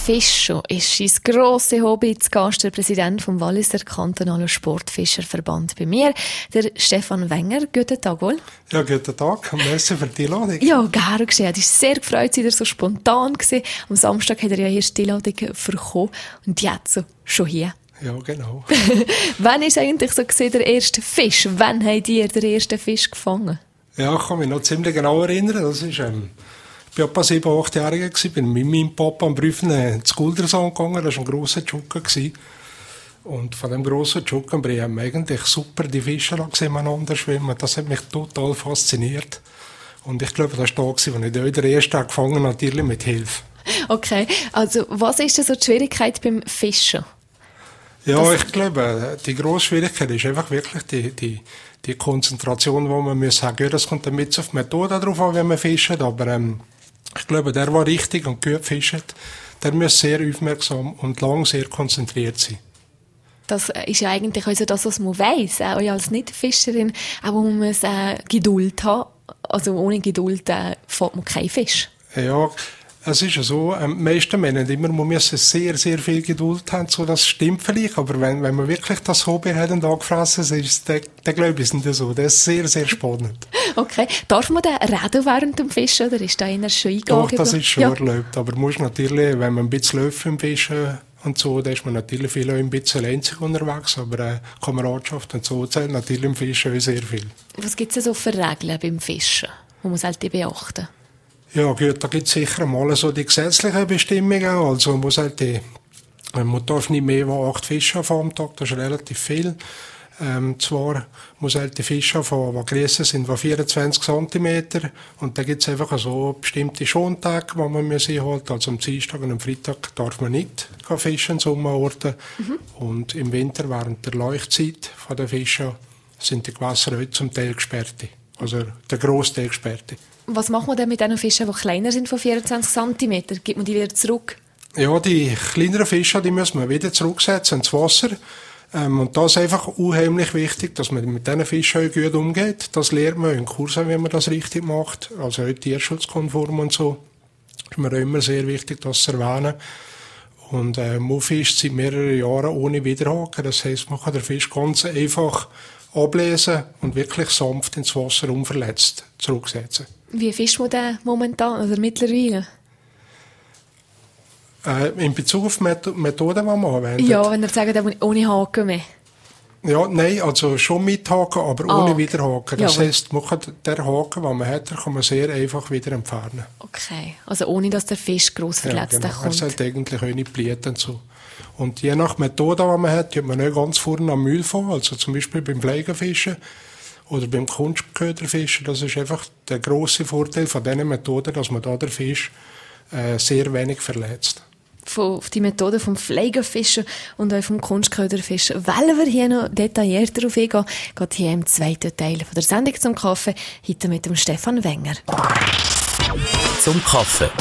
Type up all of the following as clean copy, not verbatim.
Fischen ist sein grosses Hobby. Zu Gast der Präsident vom Walliser kantonalen Sportfischerverband bei mir, der Stefan Wenger. Guten Tag wohl. Ja, guten Tag. Merci für die Einladung. Ja, gerne geschehen. Es war sehr gefreut, dass er so spontan war. Am Samstag hat er ja erst die Einladung bekommen und jetzt so schon hier. Ja, genau. Wann ist eigentlich so gesehen der erste Fisch? Wann habt ihr den ersten Fisch gefangen? Ja, ich kann mich noch ziemlich genau erinnern. Das ist, ich war etwa 7, 8 Jahre alt, bin mit meinem Papa am Prüfen ins Guldersand gegangen. Das war ein grosser Tschuken. Und von dem grossen Tschuken haben wir eigentlich super die Fische gesehen, miteinander schwimmen. Das hat mich total fasziniert. Und ich glaube, das war da, als ich den ersten gefangen habe, natürlich mit Hilfe. Okay, also was ist denn so die Schwierigkeit beim Fischen? Ja, ich glaube, die grosse Schwierigkeit ist einfach wirklich die Konzentration, die man muss haben. Ja, das kommt dann mit auf die Methode drauf an, wenn man fischt, aber ich glaube, der richtig und gut fischt, der muss sehr aufmerksam und lang sehr konzentriert sein. Das ist ja eigentlich also das, was man weiss, auch als Nicht-Fischerin, auch man muss Geduld haben. Also ohne Geduld fängt man keinen Fisch. Ja, es ist ja so, die meisten meinen immer, man muss sehr, sehr viel Geduld haben, so, das stimmt vielleicht, aber wenn man wirklich das Hobby hat und angefressen ist, dann glaube ich es nicht so. Das ist sehr, sehr spannend. Okay. Darf man denn reden während dem Fischen, oder ist da einer schon eingegangen? Doch, das ist schon erlaubt, aber man muss natürlich, wenn man ein bisschen läuft im Fischen und so, dann ist man natürlich viel auch ein bisschen einzig unterwegs, aber Kameradschaft und so zählt natürlich im Fischen auch sehr viel. Was gibt es so für Regeln beim Fischen, die man sollte beachten? Ja, gut, da gibt es sicher mal so die gesetzlichen Bestimmungen. Also man darf nicht mehr als 8 Fische haben am Tag, das ist relativ viel. Zwar muss die Fische haben, die grösser sind, die 24 cm. Und da gibt es einfach so bestimmte Schontage, die man einhalten muss. Also am Dienstag und am Freitag darf man nicht fischen in Sommerorten. Und im Winter, während der Leuchtzeit der Fische, sind die Gewässer heute zum Teil gesperrt. Also der Grossteil gesperrt. Was macht man denn mit den Fischen, die kleiner sind von 24 cm? Gibt man die wieder zurück? Ja, die kleineren Fische, die müssen wir wieder zurücksetzen ins Wasser. Und das ist einfach unheimlich wichtig, dass man mit diesen Fischen gut umgeht. Das lernt man in Kursen, wenn man das richtig macht. Also auch tierschutzkonform und so. Das ist mir immer sehr wichtig, das zu erwähnen. Und man fischt seit mehreren Jahren ohne Widerhaken. Das heisst, man kann den Fisch ganz einfach ablesen und wirklich sanft ins Wasser unverletzt zurücksetzen. Wie fischt man den momentan oder mittlerweile? In Bezug auf die Methoden, die man anwendet? Ja, wenn ihr sagt, ohne Haken mehr. Ja, nein, also schon mit Haken, aber ohne Widerhaken. Das heisst, man kann den Haken, den man hat, kann man sehr einfach wieder entfernen. Okay, also ohne, dass der Fisch gross verletzt kommt. Er sollte eigentlich auch nicht blüten. So. Und je nach Methode, die man hat, tut man nicht ganz vorne am Müll fahren, also zum Beispiel beim Pflegefischen oder beim Kunstköderfischen. Das ist einfach der grosse Vorteil von diesen Methoden, dass man da den Fisch sehr wenig verletzt. Auf die Methode vom Pflegefischen und auch vom Kunstköderfischen wollen wir hier noch detaillierter darauf eingehen. Geht hier im zweiten Teil von der Sendung zum Kaffee, heute mit dem Stefan Wenger. Zum Kaffee.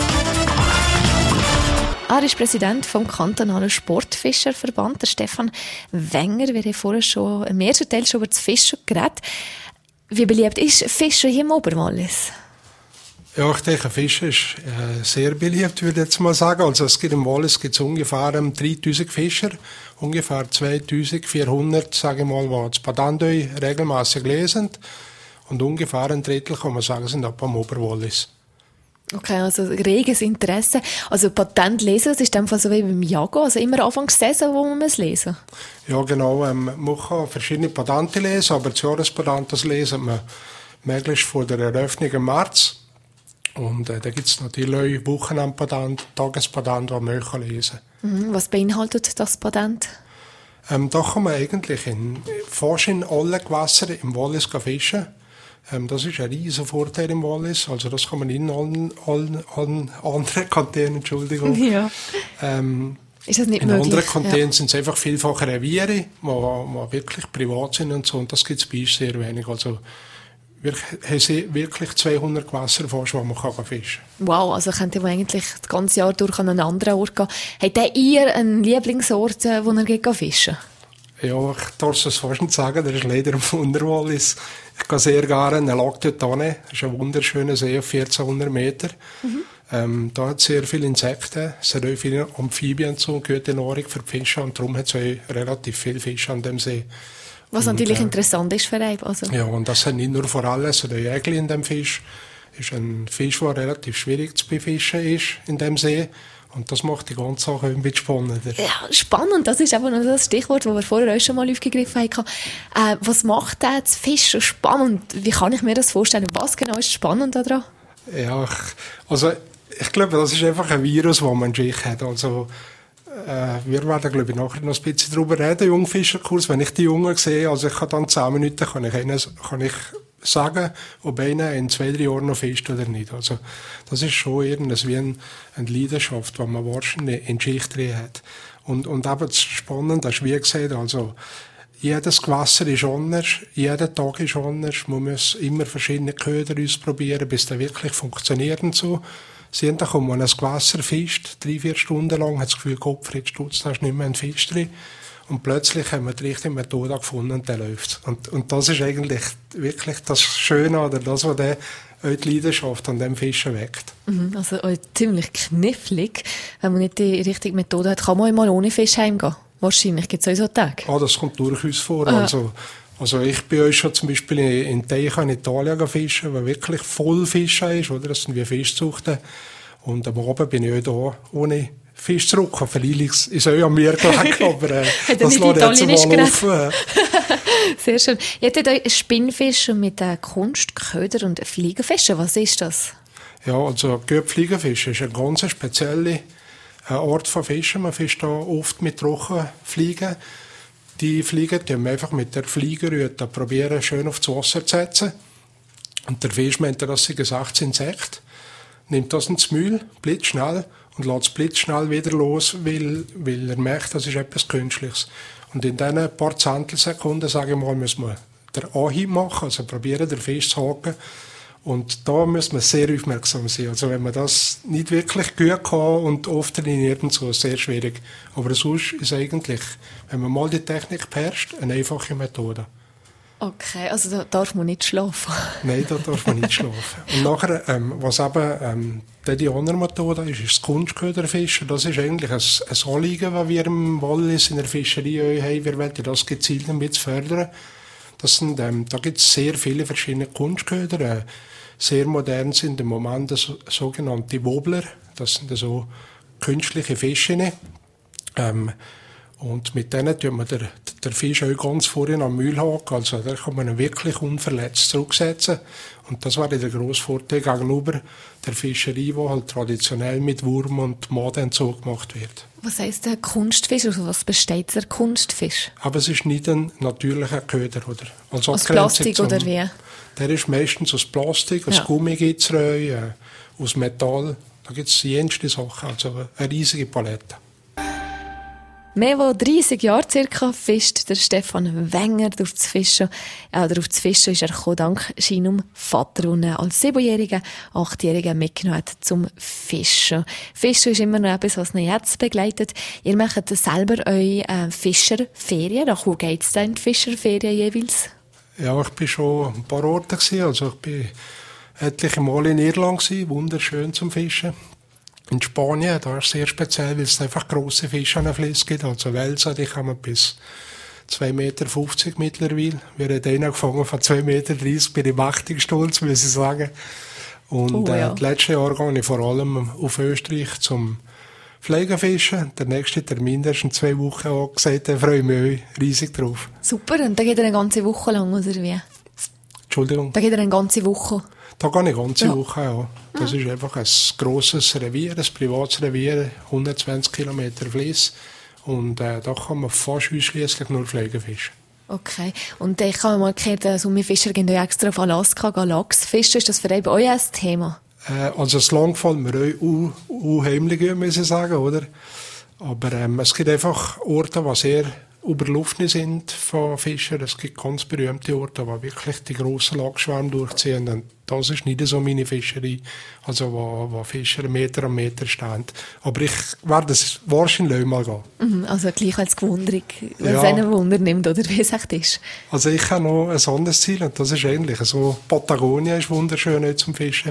Er ist Präsident vom kantonalen Sportfischerverband, der Stefan Wenger. Wir haben vorher schon im ersten Teil über das Fischen geredet. Wie beliebt ist Fischen hier im Oberwallis? Ja, ich denke, Fischen ist sehr beliebt, würde ich jetzt mal sagen. Also es gibt im Wallis ungefähr 3000 Fischer, ungefähr 2400, sage ich mal, die das Patent regelmässig lesen. Und ungefähr ein Drittel, kann man sagen, sind ab am Oberwallis. Okay, also reges Interesse. Also Patent lesen, das ist in dem Fall so wie beim Jagen, also immer Anfangs Saison, wo man es lesen muss? Ja, genau. Man kann verschiedene Patente lesen, aber das Jahrespatent, das lesen wir möglichst vor der Eröffnung im März. Und da gibt es natürlich auch Wochenendpatent, Tagespatent, die man auch lesen kann. Was beinhaltet das Patent? Da kann man eigentlich fast in allen Gewässern im Wallis fischen. Das ist ein riesen Vorteil im Wallis. Also das kann man in allen anderen Kantonen, Entschuldigung. Ja. Ist das nicht in möglich? anderen Kantonen sind es einfach vielfach Reviere, die wirklich privat sind und so. Und das gibt es bei uns sehr wenig. Also wir haben wirklich 200 Gewässer fast, wo man fischen kann. Wow, also könnte man eigentlich das ganze Jahr durch an einen anderen Ort gehen. Habt ihr einen Lieblingsort, wo ihr geht fischen? Ja, ich darf es fast nicht sagen, der ist leider im Unterwallis. Ich gehe sehr gerne in den Lac de Tanne. Das ist ein wunderschöner See auf 1400 Meter. Da hat es sehr viele Insekten, es hat auch viele Amphibien zu, gute Nahrung für die Fische und darum hat es auch relativ viele Fische an dem See. Was natürlich interessant ist für einen. Also. Ja, und das sind nicht nur Forellen, es hat auch Ägel in dem Fisch. Das ist ein Fisch, der relativ schwierig zu befischen ist in dem See. Und das macht die ganze Sache ein bisschen spannender. Ja, spannend. Das ist einfach noch das Stichwort, das wir vorher auch schon mal aufgegriffen haben. Was macht das Fisch so spannend? Wie kann ich mir das vorstellen? Was genau ist spannend daran? Ja, ich glaube, das ist einfach ein Virus, das man in sich hat. Also, wir werden, glaube ich, nachher noch ein bisschen darüber reden, Jungfischerkurs. Wenn ich die Jungen sehe, also ich kann dann 10 Minuten, kann ich sagen, ob einer in 2-3 Jahren noch fischt oder nicht. Also, das ist schon irgendwas wie eine Leidenschaft, die man wahrscheinlich in die Schicht drin hat. Und eben das Spannende ist, wie gesagt, also, jedes Gewässer ist anders, jeder Tag ist anders. Man muss immer verschiedene Köder ausprobieren, bis das wirklich funktioniert und so. Sehen, da kommt man ein Gewässer fischt, 3-4 Stunden lang, hat das Gefühl, Gottfried Stutz, da ist nicht mehr ein Fisch drin. Und plötzlich haben wir die richtige Methode gefunden und der läuft. Und das ist eigentlich wirklich das Schöne oder das, was die Leidenschaft an dem Fischen weckt. Also ziemlich knifflig. Wenn man nicht die richtige Methode hat, kann man einmal ohne Fisch heimgehen. Wahrscheinlich gibt es auch so Tage. Das kommt durchaus vor. Also ich bin euch schon zum Beispiel in Teichen in Italien fischen, wo wirklich voll Fische ist, oder? Das sind wie Fischzuchten. Und am Abend bin ich auch da ohne Fisch zurück. Vielleicht ist es auch an mir gelegen, aber das lässt jetzt mal laufen. Sehr schön. Ihr habt euch Spinnfische mit Kunstköder und Fliegenfischen. Was ist das? Ja, also Fliegenfisch ist eine ganz spezielle Art von Fischen. Man fischt da oft mit Trockenfliegen. Die Fliegen, die haben einfach mit der Fliegerrute probieren, schön aufs Wasser zu setzen. Und der Fisch meint, das sind 16 Insekten. Nimmt das ins Mühl, blitzschnell, und lässt es blitzschnell wieder los, weil er merkt, das ist etwas Künstliches. Und in diesen paar Zehntelsekunden, sage ich mal, müssen wir den Anhieb machen, also probieren, den Fisch zu haken. Und da muss man sehr aufmerksam sein. Also wenn man das nicht wirklich gut kann und oft trainiert und so, ist sehr schwierig. Aber sonst ist eigentlich, wenn man mal die Technik beherrscht, eine einfache Methode. Okay, also da darf man nicht schlafen. Nein, da darf man nicht schlafen. Und nachher, was eben die andere Methode ist das Kunstköderfischen. Das ist eigentlich ein Anliegen, das wir im Wallis in der Fischerei haben. Wir wollen das gezielt ein bisschen fördern. Das sind, da gibt es sehr viele verschiedene Kunstköder. Sehr modern sind im Moment sogenannte Wobbler. Das sind so künstliche Fische. Und mit denen tut man der Fisch auch ganz vorhin am Mühl haken. Also da kann man ihn wirklich unverletzt zurücksetzen. Und das wäre der grosse Vorteil gegenüber der Fischerei, die halt traditionell mit Wurm und Madenentzug gemacht wird. Was heisst der Kunstfisch? Also was besteht der Kunstfisch? Aber es ist nicht ein natürlicher Köder, oder? Also aus Plastik oder wie? Der ist meistens aus Plastik, aus Gummi gibt es aus Metall. Da gibt es jenste Sachen, also eine riesige Palette. Mehr als 30 Jahre circa fischt der Stefan Wenger durch das Fischen. Oder auf das Fischen ist er gekommen, dank seinem Vater, den er als 7-Jähriger, 8-Jähriger mitgenommen hat zum Fischen. Fischen ist immer noch etwas, was ihn jetzt begleitet. Ihr macht selber eure Fischerferien. Nach wo geht es denn in die Fischerferien jeweils? Ja, ich war schon ein paar Orte gewesen. Also ich war etliche Mal in Irland gewesen, wunderschön zum Fischen. In Spanien, da ist es sehr speziell, weil es einfach grosse Fische an den Flüssen gibt. Also Wälser, die kommen bis 2,50 Meter mittlerweile. Wir haben einen gefangen von 2,30 Meter, bin ich mächtig stolz, muss ich sagen. Und das letzte Jahr gehe ich vor allem auf Österreich zum Pflegefischen. Der nächste Termin, der ist in 2 Wochen angesagt, da freue ich mich riesig drauf. Super, und da geht er eine ganze Woche lang, oder wie? Entschuldigung? Da geht er eine ganze Woche? Da gehe ich eine ganze Woche, ja. Das ist einfach ein grosses Revier, ein privates Revier, 120 Kilometer Fliess. Und da kann man fast ausschliesslich nur Pflegefischen. Okay. Und ich habe mal gehört, Summifischer gehen ja extra auf Alaska Lachs fischen. Ist das für euch ein Thema? Also das Lang gefällt mir auch unheimlich, muss ich sagen, oder? Aber es gibt einfach Orte, die sehr überlaufen sind von Fischern. Es gibt ganz berühmte Orte, wo wirklich die grossen Lachsschwärme durchziehen. Und das ist nicht so meine Fischerei, also wo Fischer Meter an Meter stehen. Aber ich werde es wahrscheinlich mal gehen. Also gleich als Gewunderung, wenn es einen Wunder nimmt, oder wie es echt ist. Also ich habe noch ein anderes Ziel, und das ist ähnlich. Also Patagonien ist wunderschön zum Fischen,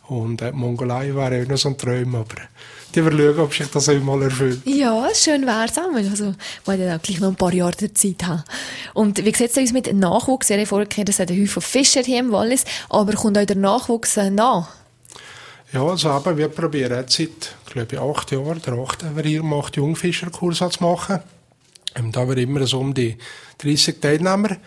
Und Mongolei wäre auch noch so ein Traum, aber die werden schauen, ob sich das einmal erfüllt. Ja, schön wär's auch. Also, wir dann auch gleich noch ein paar Jahre der Zeit haben. Und wie sieht es aus mit Nachwuchs? Ich habe vorher gehört, es hat einen Haufen Fischer hier im Wallis, aber kommt auch der Nachwuchs nach? Ja, also aber wir probieren jetzt seit, glaube ich, 8 Jahren, der 8. wir hier macht Jungfischerkurs zu machen. Da haben wir immer so um die 30 Teilnehmer.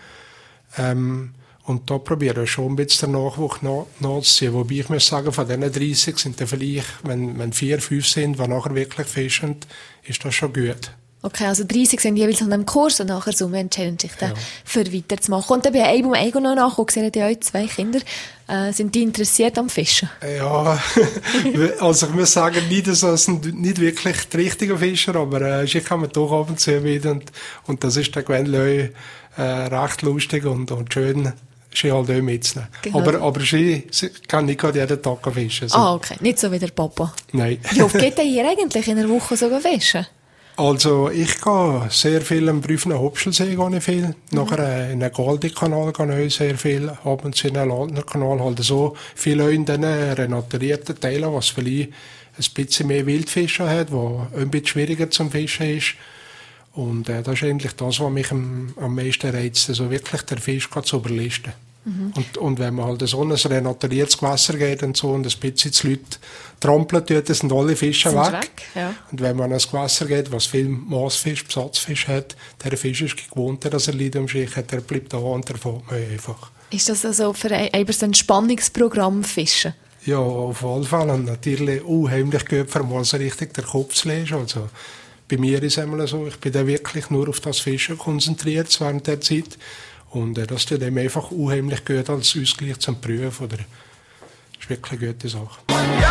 Und da probieren wir schon ein bisschen den Nachwuchs nachzuziehen. Wobei ich muss sagen, von diesen 30 sind dann vielleicht, wenn 4, 5 sind, die nachher wirklich fischen, ist das schon gut. Okay, also 30 sind jeweils an einem Kurs und nachher so entscheiden sich dann für weiterzumachen. Und dann bei einem Ego noch nachgucken, Sie haben ja auch 2 Kinder. Sind die interessiert am Fischen? Ja, also ich muss sagen, das sind nicht wirklich die richtigen Fischer, aber ich kann man doch ab und zu mit und das ist dann gewöhnlich recht lustig und schön. Sie halt auch mitzunehmen. Genau. Aber sie kann nicht gerade jeden Tag fischen. So. Ah, okay. Nicht so wie der Papa. Nein. Wie oft geht ihr eigentlich in einer Woche sogar fischen? Also, ich gehe sehr viel am Brüfener Hopschelsee, viel. Nachher in den Galdi-Kanal gehe ich sehr viel. Ab und zu in den Landner-Kanal halt so. Viel auch in den renaturierten Teilen, was vielleicht ein bisschen mehr Wildfische hat, wo ein bisschen schwieriger zum Fischen ist. Und das ist eigentlich das, was mich am meisten reizt, also wirklich der Fisch zu überlisten. Und wenn man halt so ein renaturiertes Gewässer geht und so und ein bisschen die Leute trampeln tut, dann sind alle Fische weg. Ja. Und wenn man an ein Gewässer geht, was viel Massfisch, Besatzfisch hat, der Fisch ist gewohnt, dass er Leute am Schicht hat, der bleibt da und der fährt man einfach. Ist das also für ein Entspannungsprogramm Fischen? Ja, auf alle Fälle. Und natürlich unheimlich gut, für mal so richtig den Kopf zu lesen. Also, bei mir ist es einmal so, ich bin da wirklich nur auf das Fischen konzentriert während der Zeit. Und das tut ihm einfach unheimlich gut als Ausgleich zum Prüfen. Das ist wirklich eine gute Sache.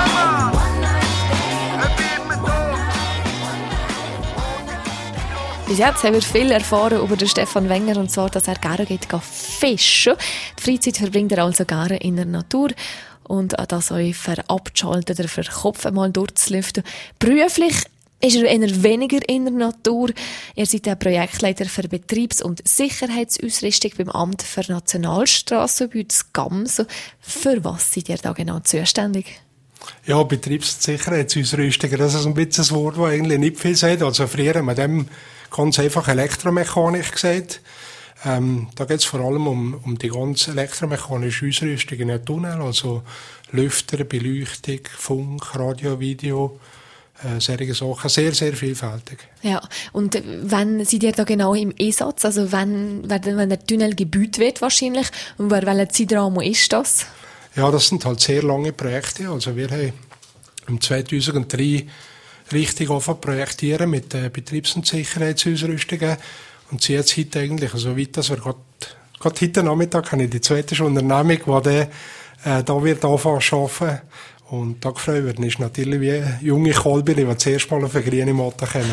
Bis jetzt haben wir viel erfahren über den Stefan Wenger, und zwar, dass er gerne geht fischen. Die Freizeit verbringt er also gerne in der Natur. Und das euch für abzuschalten oder für den Kopf einmal durchzulüften. Beruflich ist er eher weniger in der Natur. Ihr seid der Projektleiter für Betriebs- und Sicherheitsausrüstung beim Amt für Nationalstrassen bei Gams. Für was seid ihr da genau zuständig? Ja, Betriebs- und Sicherheitsausrüstung, das ist ein bisschen ein Wort, das eigentlich nicht viel sagt. Also früher haben wir dem ganz einfach Elektromechanik gesagt. Da geht es vor allem um die ganze elektromechanische Ausrüstung in den Tunnel, also Lüfter, Beleuchtung, Funk, Radio, Video, solche Sachen, sehr, sehr vielfältig. Ja, und wann seid ihr da genau im Einsatz? Also wenn der Tunnel gebaut wird wahrscheinlich, und welcher Zeitraum ist das? Ja, das sind halt sehr lange Projekte. Also wir haben im 2003 richtig angefangen projektieren mit Betriebs- und Sicherheitsausrüstungen. Und sie jetzt heute eigentlich, also weit, dass wir gerade heute Nachmittag habe ich die zweite Unternehmung, die da wird anfangen zu arbeiten. Und da gefreut werden ist natürlich wie junge Kolbeli, die zuerst mal auf eine grüne Matte kommen.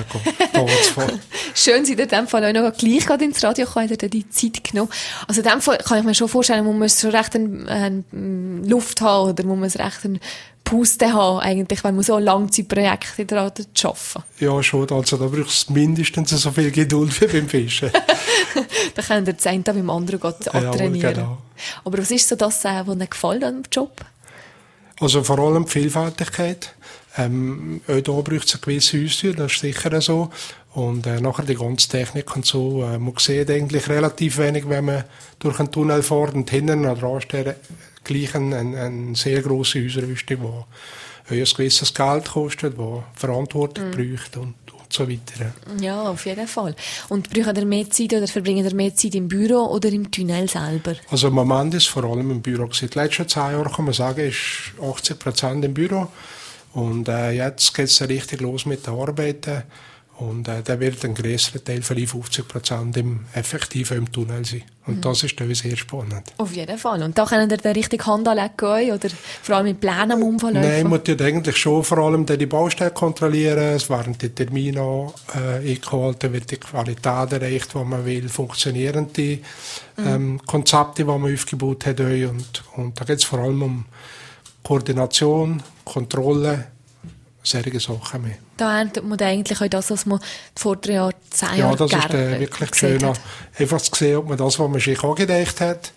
Schön, seid ihr in dem Fall auch noch gleich gerade ins Radio gekommen, habt ihr die Zeit genommen. Also in dem Fall kann ich mir schon vorstellen, muss man schon recht eine Luft haben, oder muss man recht eine Puste haben, eigentlich, wenn man so Langzeitprojekte daran arbeiten. Ja, schon. Also da braucht es mindestens so viel Geduld wie beim Fischen. Da könnt ihr das eine beim anderen trainieren. Ja, genau. Aber was ist so das, was Ihnen gefällt an dem Job? Also vor allem die Vielfältigkeit. Auch da braucht es eine gewisse Ausdauer, das ist sicher so. Und nachher die ganze Technik und so. Man sieht eigentlich relativ wenig, wenn man durch einen Tunnel fährt, und hinten dran steht gleich eine sehr grosse Ausrüstung, die ein gewisses Geld kostet, die Verantwortung braucht und so weiter. Ja, auf jeden Fall. Und braucht ihr mehr Zeit oder verbringt ihr mehr Zeit im Büro oder im Tunnel selber? Also im Moment ist es vor allem im Büro. Seit den letzten 10 Jahren kann man sagen, ist 80% im Büro. Und jetzt geht es richtig los mit den Arbeiten. Und da wird ein grösserer Teil, vielleicht 50% effektiv im Tunnel sein. Und das ist dann sehr spannend. Auf jeden Fall. Und da können ihr dann richtig Hand anlegen oder vor allem mit Plänen am Umverlaufen? Nein, man tut eigentlich schon vor allem die Baustelle kontrollieren. Es werden die Termine eingehalten, wird die Qualität erreicht, die man will, funktionieren die Konzepte, die man aufgebaut hat. Und da geht es vor allem um Koordination, Kontrolle, solche Sachen mehr. Da erntet man eigentlich auch das, was man vor 3 Jahren, 10 Jahren das ist wirklich schön, einfach zu sehen, ob man das, was man sich angedacht hat,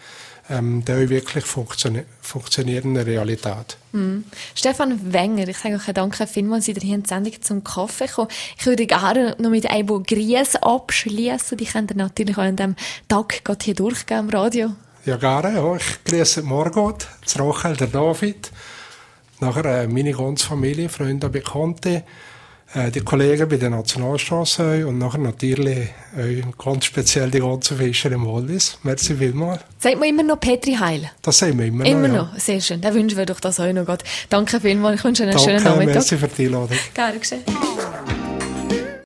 der wirklich funktionierende Realität. Stefan Wenger, ich sage euch danke vielmals, dass ihr hier in die Sendung zum Kaffee kommen. Ich würde gerne noch mit einem Grüß abschließen. Die könnt ihr natürlich auch an diesem Tag hier durchgehen im Radio. Ja, gerne. Ja. Ich grüße Margot, das Rachel, der David, nachher meine ganze Familie, Freunde und Bekannte, die Kollegen bei der Nationalstraße und nachher natürlich ganz speziell die ganzen Fischer im Wallis. Merci vielmals. Sagt man immer noch Petri Heil? Das sagen wir immer noch. Immer noch, sehr schön. Dann wünschen wir doch das auch noch. Danke vielmals, ich wünsche einen schönen Nachmittag. Danke, merci für die Einladung. Gerne geschehen.